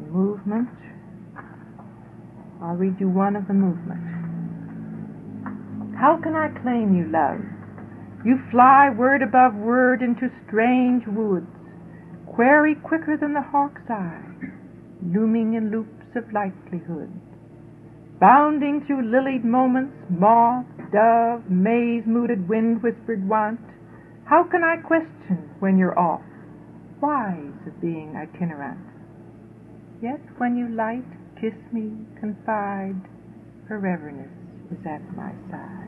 movement. I'll read you one of the movement. How can I claim you, love? You fly word above word into strange woods, query quicker than the hawk's eye, looming in loops of likelihood, bounding through lilied moments, moth, dove, maze-mooted, wind-whispered want. How can I question when you're off, wise of being itinerant? Yet when you light, kiss me, confide, foreverness is at my side.